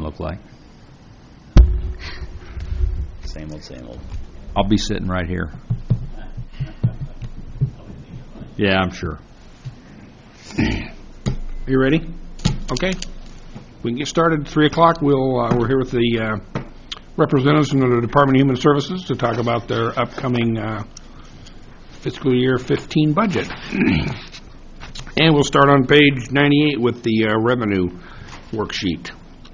look like? Same old, same old. I'll be sitting right here. Yeah, I'm sure. Are you ready? Okay. We can get started at 3 o'clock. We're here with the representatives from the Department of Human Services to talk about their upcoming fiscal year 15 budget. And we'll start on page 98 with the revenue worksheet.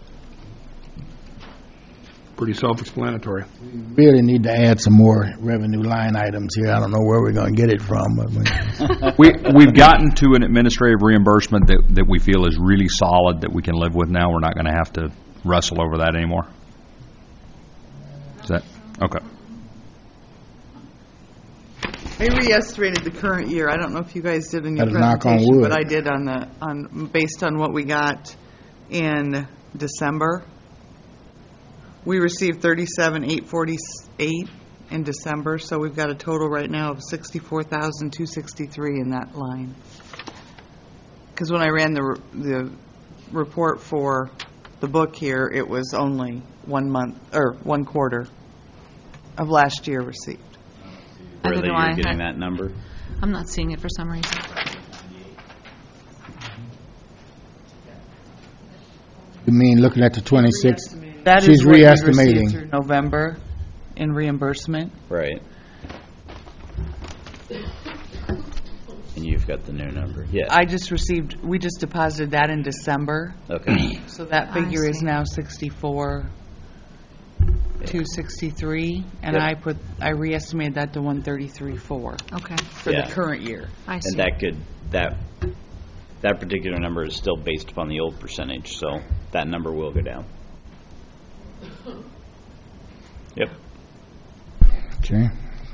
Pretty self-explanatory. Really need to add some more revenue line items here. I don't know where we're going to get it from. But We've gotten to an administrative reimbursement that we feel is really solid that we can live with now. We're not going to have to wrestle over that anymore. Is that okay? I re-estimated the current year. I don't know if you guys did in your Better knock on presentation, wood. but I did based on what we got in December. We received $37,848 in December, so we've got a total right now of $64,263 in that line. Because when I ran the report for the book here, it was only 1 month or 1 quarter of last year received. Whether you're getting that number? I'm not seeing it for some reason. you mean looking at the 26th? That She's is what we re-estimating. received through November in reimbursement. Right. And you've got the new number. Yeah. We just deposited that in December, Okay. so that figure is see. now 64,263, and Yep. I re-estimated that to 133,400 Okay, for Yeah. the current year. I see. And that particular number is still based upon the old percentage, so that number will go down. Yep. Okay.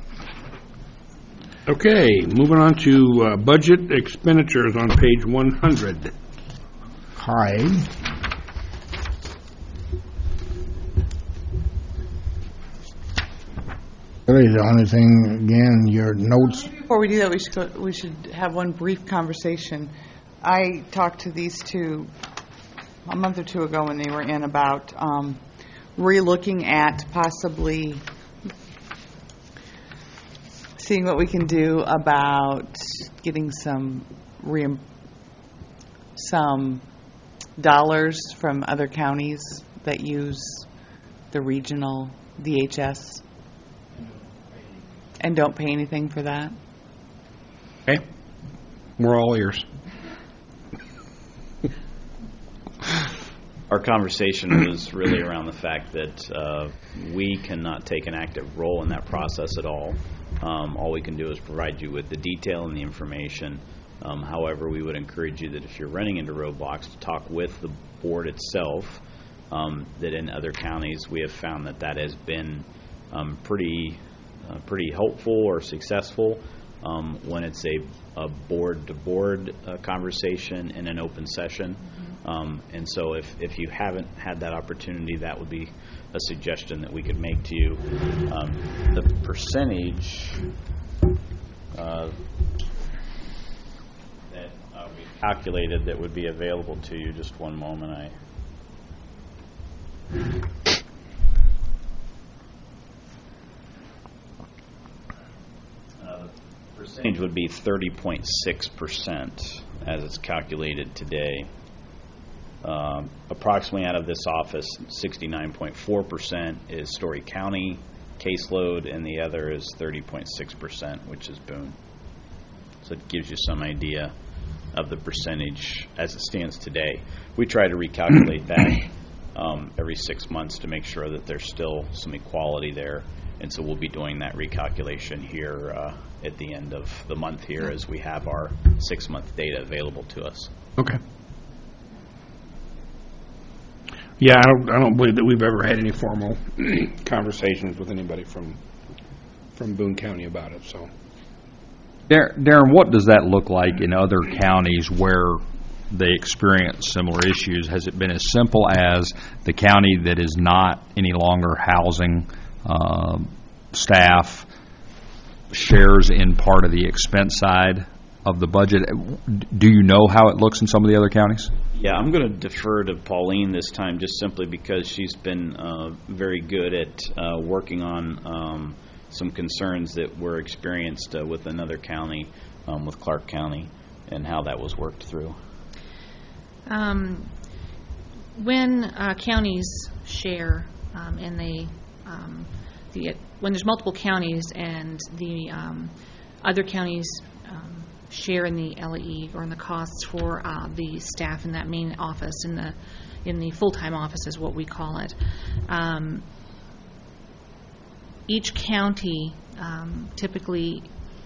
Okay, moving on to budget expenditures on page 100. Hi. Really, the only thing, again, your notes. Before we do that, we should have one brief conversation. I talked to these two a month or two ago when they were in about re-looking at possibly seeing what we can do about getting some dollars from other counties that use the regional DHS and don't pay anything for that. Okay? We're all ears. Our conversation was really around the fact that we cannot take an active role in that process at all. All we can do is provide you with the detail and the information. However, we would encourage you that if you're running into roadblocks, to talk with the board itself. That in other counties, we have found that has been pretty helpful or successful when it's a board-to-board conversation in an open session. And so if you haven't had that opportunity, that would be a suggestion that we could make to you. The percentage that we calculated that would be available to you, just one moment. The percentage would be 30.6% as it's calculated today. Approximately out of this office, 69.4% is Story County caseload, and the other is 30.6%, which is Boone. So it gives you some idea of the percentage as it stands today. We try to recalculate that every 6 months to make sure that there's still some equality there, and so we'll be doing that recalculation here at the end of the month here as we have our 6-month data available to us. Okay. Yeah, I don't believe that we've ever had any formal conversations with anybody from Boone County about it. So, Darren, what does that look like in other counties where they experience similar issues? Has it been as simple as the county that is not any longer housing staff shares in part of the expense side of the budget? Do you know how it looks in some of the other counties? Yeah, I'm going to defer to Pauline this time, just simply because she's been very good at working on some concerns that were experienced with another county, with Clark County, and how that was worked through. When counties share and when there's multiple counties and the other counties share in the LAE or in the costs for the staff in that main office, in the full-time office is what we call it. Each county typically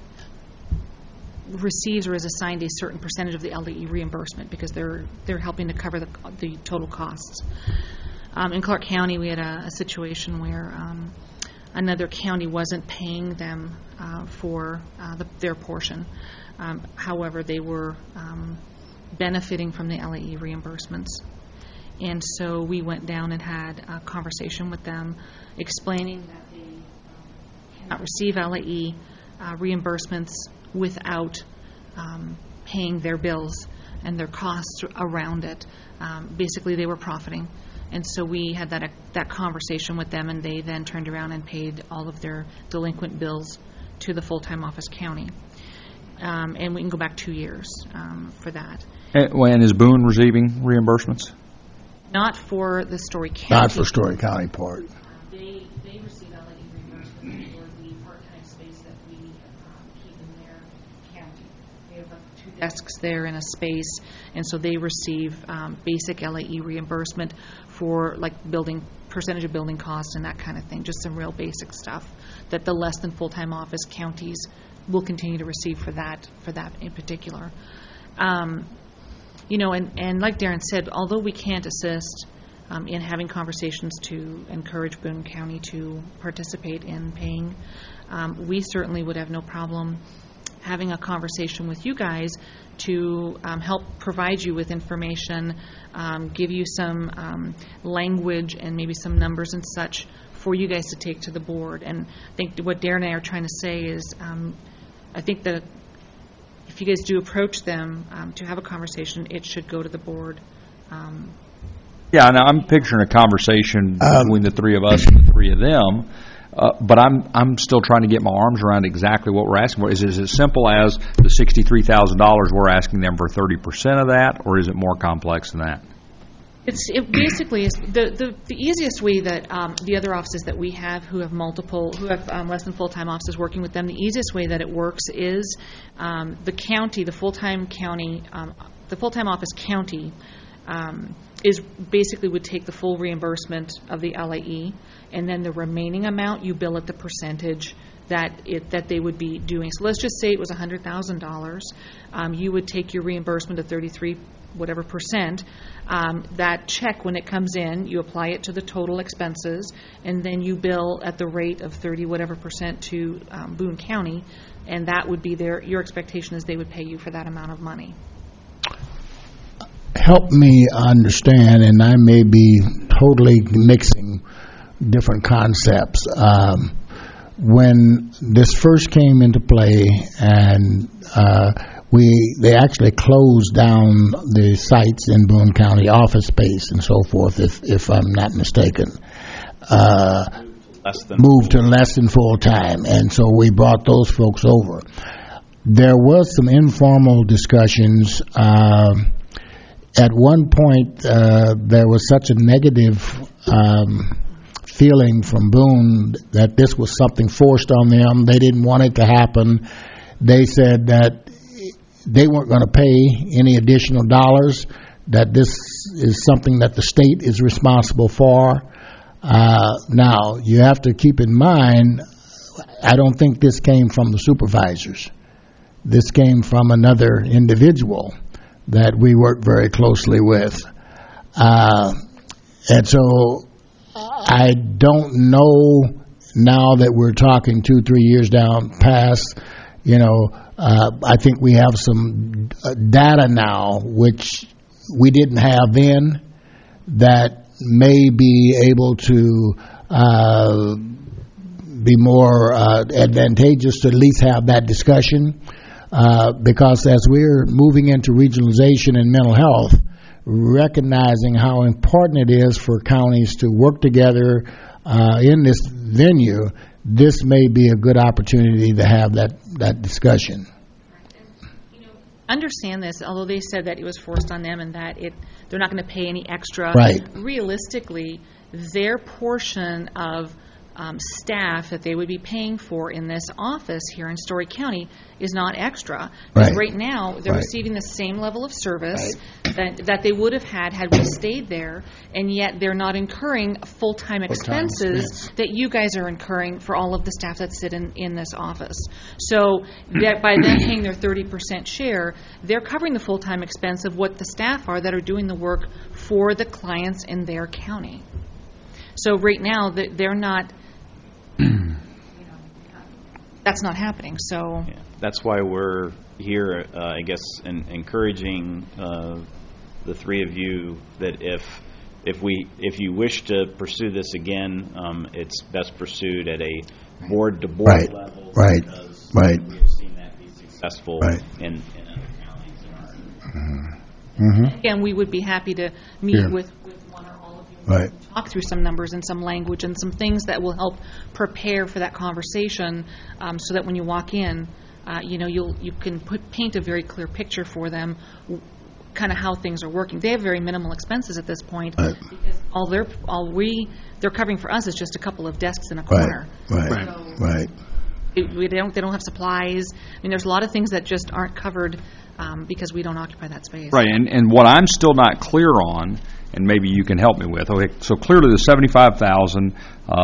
receives or is assigned a certain percentage of the LAE reimbursement because they're helping to cover the total costs. In Clark County, we had a situation where another county wasn't paying them for their portion. However, they were benefiting from the LAE reimbursements. And so we went down and had a conversation with them explaining that they cannot receive LAE reimbursements without paying their bills and their costs around it. Basically, they were profiting. And so we had that conversation with them, and they then turned around and paid all of their delinquent bills to the full-time office county. And we can go back 2 years for that. And is Boone receiving reimbursements? Not for the Story County. Not for Story County part. They receive LAE reimbursement for the part-time space that we keep in their county. They have 2 desks there in a space, and so they receive basic LAE reimbursement for like percentage of building costs and that kind of thing, just some real basic stuff that the less than full-time office counties will continue to receive for that in particular. And like Darren said, although we can't assist in having conversations to encourage Boone County to participate in paying, we certainly would have no problem having a conversation with you guys to help provide you with information, give you some language and maybe some numbers and such for you guys to take to the board. And I think what Darren and I are trying to say is I think that if you guys do approach them to have a conversation, it should go to the board. Yeah, and I'm picturing a conversation between the three of us and the three of them. But I'm still trying to get my arms around exactly what we're asking for. Is it as simple as the $63,000 we're asking them for 30% of that, or is it more complex than that? It basically is the easiest way that the other offices that we have who have less than full-time offices working with them, the easiest way that it works is the county, the full-time office county is basically would take the full reimbursement of the LAE, and then the remaining amount you bill at the percentage that they would be doing. So let's just say it was $100,000. You would take your reimbursement of 33 whatever percent. That check, when it comes in, you apply it to the total expenses, and then you bill at the rate of 30 whatever percent to Boone County, and that would be your expectation is they would pay you for that amount of money. Help me understand, and I may be totally mixing different concepts. When this first came into play, and they actually closed down the sites in Boone County, office space and so forth, if I'm not mistaken. Moved to less than full time, and so we brought those folks over. There was some informal discussions. At one point, there was such a negative feeling from Boone that this was something forced on them. They didn't want it to happen. They said that they weren't going to pay any additional dollars, that this is something that the state is responsible for. Now, you have to keep in mind, I don't think this came from the supervisors. This came from another individual that we work very closely with. And so I don't know, now that we're talking 2-3 years down past, I think we have some data now which we didn't have then that may be able to be more advantageous to at least have that discussion. Because as we're moving into regionalization and mental health, recognizing how important it is for counties to work together in this venue, this may be a good opportunity to have that discussion. Understand this, although they said that it was forced on them and that they're not going to pay any extra. Right. Realistically, their portion of staff that they would be paying for in this office here in Story County is not extra. Because Right. right now, they're Right. receiving the same level of service that they would have had we stayed there, and yet they're not incurring full-time expenses expense. that you guys are incurring for all of the staff that sit in this office. So that by them paying their 30% share, they're covering the full-time expense of what the staff are that are doing the work for the clients in their county. So right now, they're not, that's not happening, so. Yeah. That's why we're here, I guess, encouraging the three of you that if you wish to pursue this again, it's best pursued at a board-to-board Right. level. Right. Because Right. we have seen that be successful Right. in other counties in our Again, we would be happy to meet Yeah. with one or all of you. Right. And talk through some numbers and some language and some things that will help prepare for that conversation, so that when you walk in, you can paint a very clear picture for them, kind of how things are working. They have very minimal expenses at this point, Right. because they're covering for us is just a couple of desks in a corner. Right. So Right. they don't have supplies. I mean, there's a lot of things that just aren't covered because we don't occupy that space. Right, and what I'm still not clear on, and maybe you can help me with, okay, so clearly the $75,000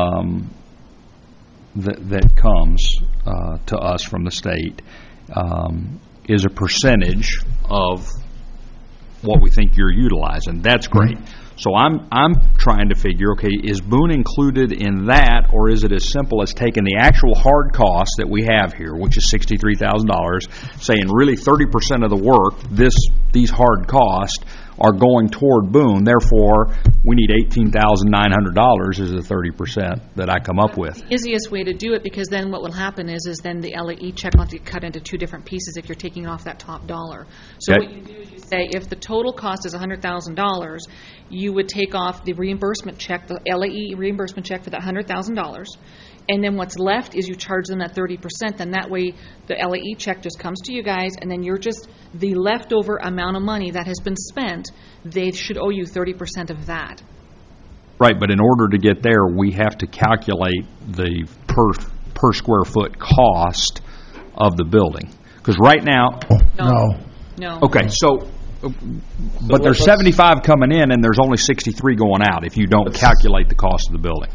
that comes to us from the state is a percentage of what we think you're utilizing. That's great. So I'm trying to figure, okay, is Boone included in that, or is it as simple as taking the actual hard cost that we have here, which is $63,000, saying really 30% of the work, these hard costs are going toward Boone, therefore we need $18,900 is the 30% that I come up with. Easiest way to do it, because then what will happen is then the LAE check will have to cut into two different pieces if you're taking off that top dollar. So Okay. what you do is you say, if the total cost is $100,000, you would take off the reimbursement check, the LAE reimbursement check for that $100,000, and then what's left is you charge them that 30%, then that way the LAE check just comes to you guys, and then you're just, the leftover amount of money that has been spent, they should owe you 30% of that. Right, but in order to get there, we have to calculate the per square foot cost of the building. Because right now, No. okay, so, but there's 75 coming in and there's only 63 going out if you don't calculate the cost of the building.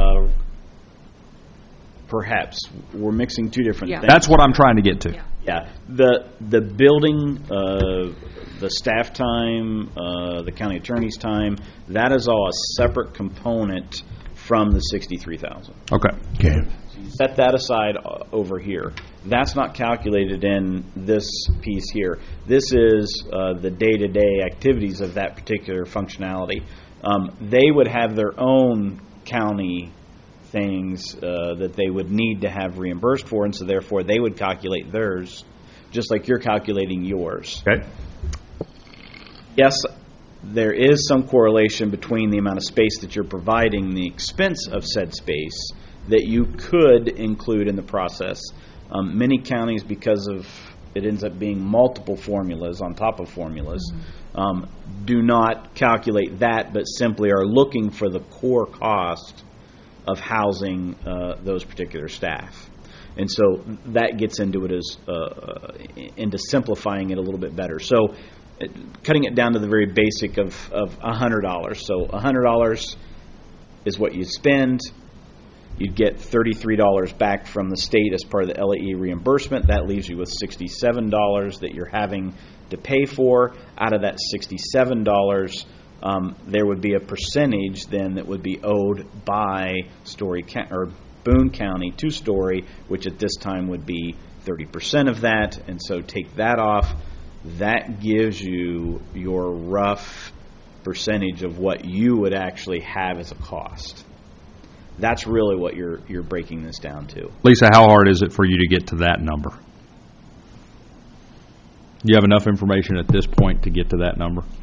perhaps we're mixing two different Yeah. things. That's what I'm trying to get to. Yeah. Yeah, the building, the staff time, the county attorney's time, that is all a separate component from the $63,000. Okay. Okay. Set that aside over here. That's not calculated in this piece here. This is the day-to-day activities of that particular functionality. They would have their own county things that they would need to have reimbursed for, and so therefore they would calculate theirs, just like you're calculating yours. Okay. Yes, there is some correlation between the amount of space that you're providing, the expense of said space, that you could include in the process. Many counties, because of it ends up being multiple formulas on top of formulas, do not calculate that, but simply are looking for the core cost of housing those particular staff. And so that gets into it as into simplifying it a little bit better. So cutting it down to the very basic of $100. So $100 is what you spend. You'd get $33 back from the state as part of the LAE reimbursement. That leaves you with $67 that you're having to pay for. Out of that $67, there would be a percentage then that would be owed by Boone County to Story, which at this time would be 30% of that. And so take that off. That gives you your rough percentage of what you would actually have as a cost. That's really what you're breaking this down to. Lisa, how hard is it for you to get to that number? Do you have enough information at this point to get to that number?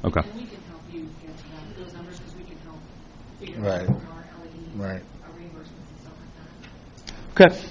Okay. And we can help you get to those numbers because we can help figure Right. out our LED Right. reimbursements and stuff like that. Okay.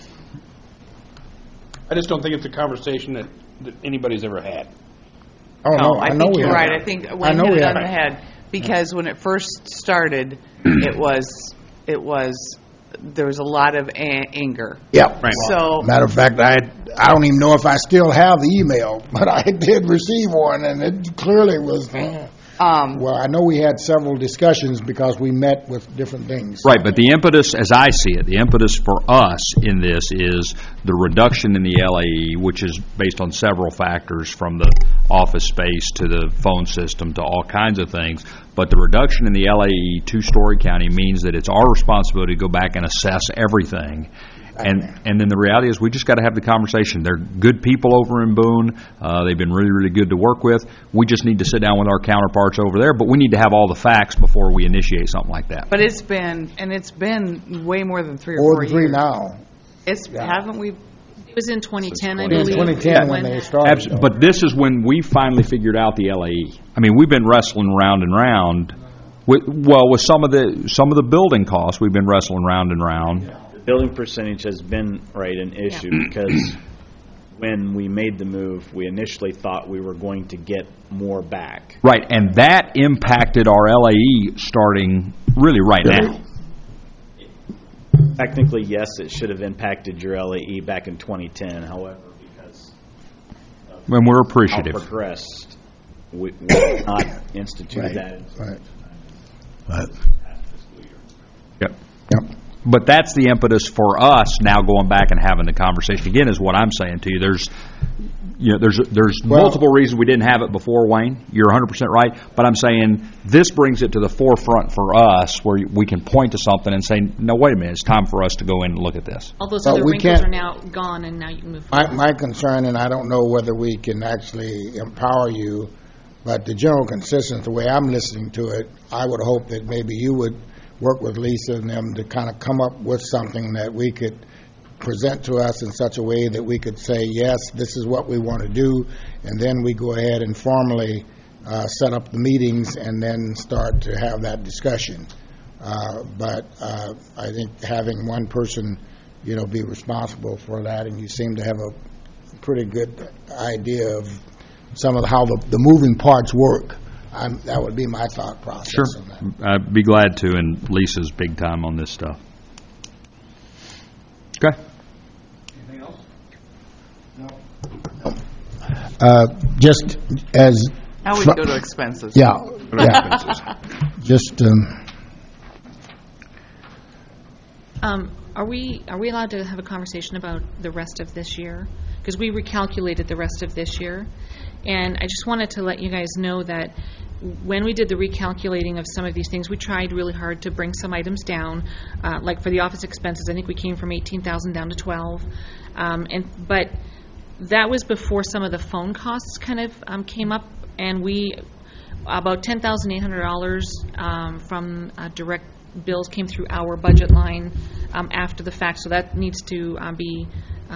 I just don't think it's a conversation that anybody's ever had. Oh, No, I know think we you're have. right. I think I Wayne know hit we it have. on the head, because when it first started, it was, there was a lot of anger. Yep. So, Matter of fact, I don't even know if I still have the email, but I did receive one, and it clearly was, well, I know we had several discussions because we met with different things. Right, but the impetus, as I see it, the impetus for us in this is the reduction in the LAE, which is based on several factors, from the office space to the phone system to all kinds of things. But the reduction in the LAE to Story County means that it's our responsibility to go back and assess everything. And then the reality is we just got to have the conversation. They're good people over in Boone. They've been really, really good to work with. We just need to sit down with our counterparts over there, but we need to have all the facts before we initiate something like that. but it's been way more than 3 or More 4 than 3 years. now. Haven't we? It was in 2010, I In believe. 2010 when they started. But this is when we finally figured out the LAE. I mean, we've been wrestling round and round. With some of the building costs, we've been wrestling round and round. The building percentage has been, an issue because when we made the move, we initially thought we were going to get more back. Right, and that impacted our LAE starting really right now. Technically, yes, it should have impacted your LAE back in 2010. However, because And we're how appreciative. progressed, we have not instituted that. Right. Yep. Yep. But that's the impetus for us now going back and having the conversation again, is what I'm saying to you. There's multiple reasons we didn't have it before, Wayne. You're 100% right. But I'm saying this brings it to the forefront for us, where we can point to something and say, no, wait a minute, it's time for us to go in and look at this. All those But other we wrinkles are can't- now gone, and now you can move forward. My concern, and I don't know whether we can actually empower you, but the general consistency, the way I'm listening to it, I would hope that maybe you would work with Lisa and them to kind of come up with something that we could present to us in such a way that we could say, yes, this is what we want to do, and then we go ahead and formally set up the meetings and then start to have that discussion. But I think having one person, be responsible for that, and you seem to have a pretty good idea of some of how the moving parts work. That would be my thought process. Sure. on that. I'd be glad to, and Lisa's big time on this stuff. Okay. Just as, Now we can go to expenses. yeah. Just, Are we allowed to have a conversation about the rest of this year? Because we recalculated the rest of this year. And I just wanted to let you guys know that when we did the recalculating of some of these things, we tried really hard to bring some items down. Like for the office expenses, I think we came from 18,000 down to 12. But that was before some of the phone costs kind of came up, and about $10,800 from direct bills came through our budget line after the fact, so that needs to be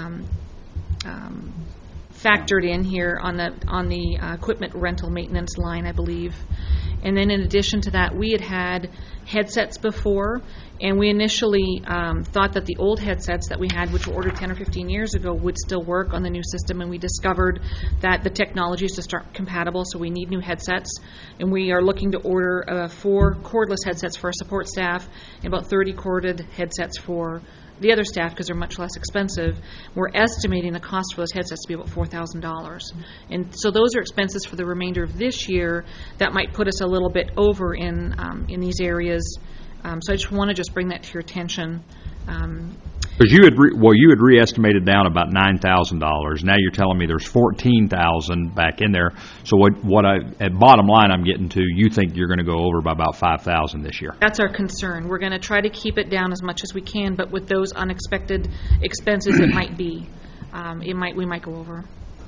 factored in here on the equipment rental maintenance line, I believe. And then in addition to that, we had headsets before, and we initially thought that the old headsets that we had, which were ordered 10 or 15 years ago, would still work on the new system, and we discovered that the technology is just aren't compatible, so we need new headsets. And we are looking to order 4 cordless headsets for our support staff and about 30 corded headsets for the other staff, because they're much less expensive. We're estimating the cost for those headsets to be about $4,000. And so those are expenses for the remainder of this year that might put us a little bit over in these areas. So I just want to bring that to your attention. Because you had re-estimated down about $9,000. Now you're telling me there's $14,000 back in there. So at bottom line I'm getting to, you think you're going to go over by about $5,000 this year. That's our concern. We're going to try to keep it down as much as we can, but with those unexpected expenses, it might be. We might go over.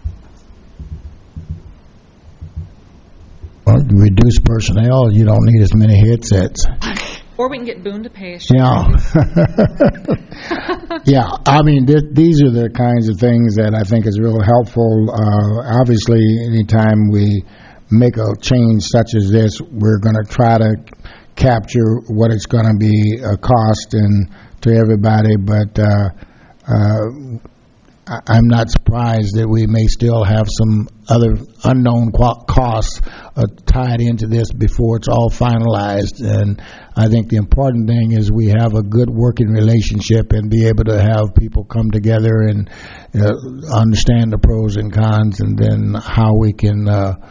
well, you reduce personnel, you don't need as many headsets. Or we can get Boone to pay us. Yeah. Yeah, I mean, these are the kinds of things that I think is real helpful. Obviously, anytime we make a change such as this, we're going to try to capture what it's going to be a cost and to everybody, but I'm not surprised that we may still have some other unknown costs tied into this before it's all finalized. And I think the important thing is we have a good working relationship and be able to have people come together and understand the pros and cons, and then how we can,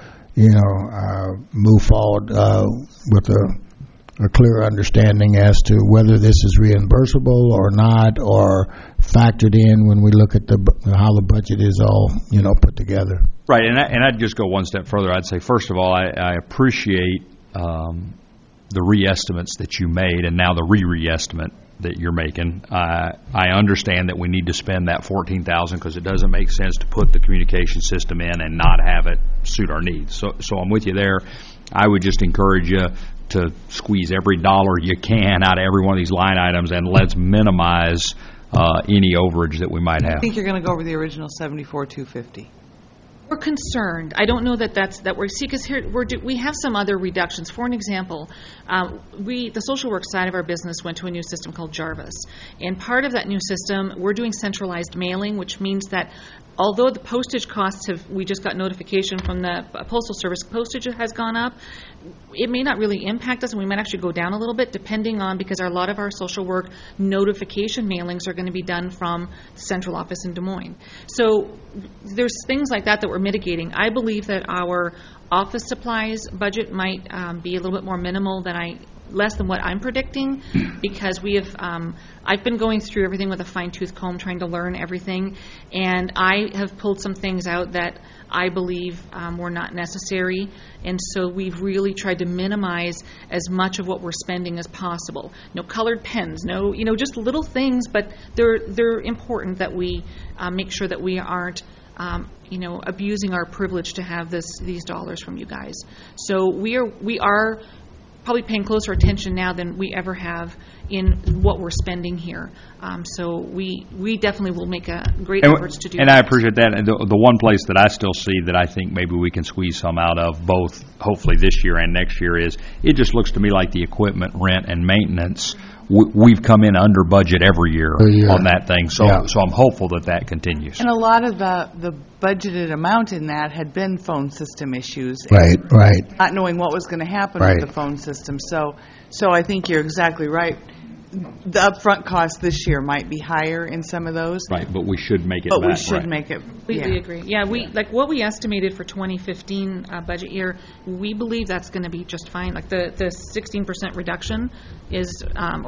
move forward with a clear understanding as to whether this is reimbursable or not, or factored in when we look at how the budget is all, put together. Right, and I'd just go one step further. I'd say, first of all, I appreciate the re-estimates that you made, and now the re-estimate that you're making. I understand that we need to spend that $14,000 because it doesn't make sense to put the communication system in and not have it suit our needs. So I'm with you there. I would just encourage you to squeeze every dollar you can out of every one of these line items, and let's minimize any overage that we might have. I think you're going to go over the original 74,250. We're concerned. I don't know that we're, see, because here we have some other reductions. For an example, the social work side of our business went to a new system called Jarvis. And part of that new system, we're doing centralized mailing, which means that although the postage costs we just got notification from the Postal Service, postage has gone up, it may not really impact us, and we might actually go down a little bit depending on, because a lot of our social work notification mailings are going to be done from the central office in Des Moines. So there's things like that we're mitigating. I believe that our office supplies budget might be a little bit more minimal less than what I'm predicting, because we have, I've been going through everything with a fine-tooth comb, trying to learn everything, and I have pulled some things out that I believe were not necessary, and so we've really tried to minimize as much of what we're spending as possible. No colored pens, no, just little things, but they're important that we make sure that we aren't abusing our privilege to have these dollars from you guys. So we are probably paying closer attention now than we ever have in what we're spending here. So we definitely will make a great efforts to do that. And I appreciate that. And the one place that I still see that I think maybe we can squeeze some out of, both hopefully this year and next year, is it just looks to me like the equipment rent and maintenance, we've come in under budget every year on that thing. So I'm hopeful that continues. And a lot of the budgeted amount in that had been phone system issues. Right. Not knowing what was going to happen with the phone system. So I think you're exactly right. The upfront cost this year might be higher in some of those. Right, but we should make it But back. we should make it. Completely agree. Yeah, what we estimated for 2015 budget year, we believe that's going to be just fine. Like the 16% reduction is,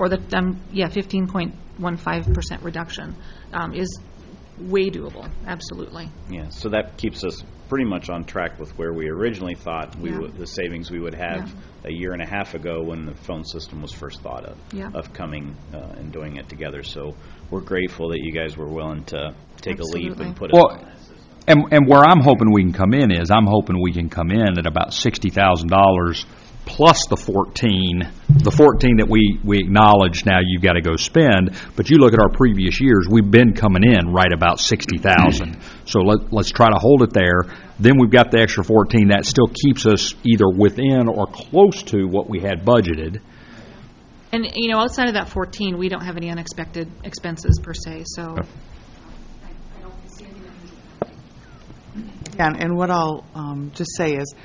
15.15% reduction is way doable. Absolutely. Yeah, so that keeps us pretty much on track with where we originally thought the savings we would have a year and a half ago when the phone system was first thought of coming and doing it together. So we're grateful that you guys were willing to take a leap and put it on. And where I'm hoping we can come in is I'm hoping we can come in at about $60,000 plus the 14 that we acknowledge now you've got to go spend. But you look at our previous years, we've been coming in right about 60,000. So let's try to hold it there. Then we've got the extra 14 that still keeps us either within or close to what we had budgeted. And outside of that 14, we don't have any unexpected expenses per se. So. And what I'll just say is,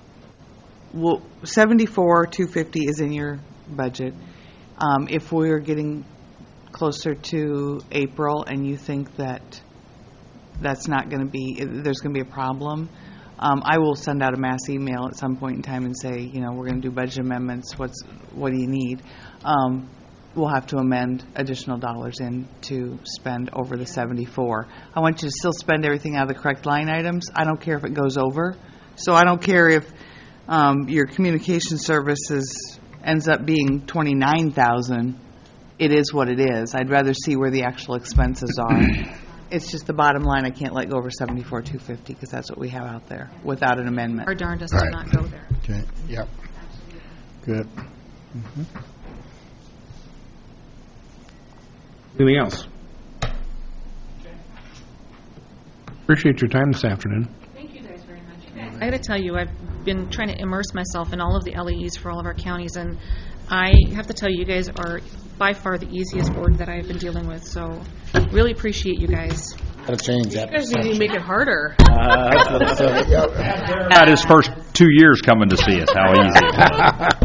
74,250 is in your budget. If we're getting closer to April and you think that's not going to be, there's going to be a problem, I will send out a mass email at some point in time and say, we're going to do budget amendments. What do you need? We'll have to amend additional dollars in to spend over the 74. I want you to still spend everything out of the correct line items. I don't care if it goes over. So I don't care if your communication services ends up being $29,000. It is what it is. I'd rather see where the actual expenses are. It's just the bottom line. I can't let go over 74,250 because that's what we have out there without an amendment. Our darndest to not go there. Okay. Yep. Good. Anything else? Appreciate your time this afternoon. Thank you guys very much. I got to tell you, I've been trying to immerse myself in all of the LEEs for all of our counties, and I have to tell you, you guys are by far the easiest board that I've been dealing with, so really appreciate you guys. Gotta change that. You guys need to make it harder. Had his first 2 years coming to see us, how easy it was.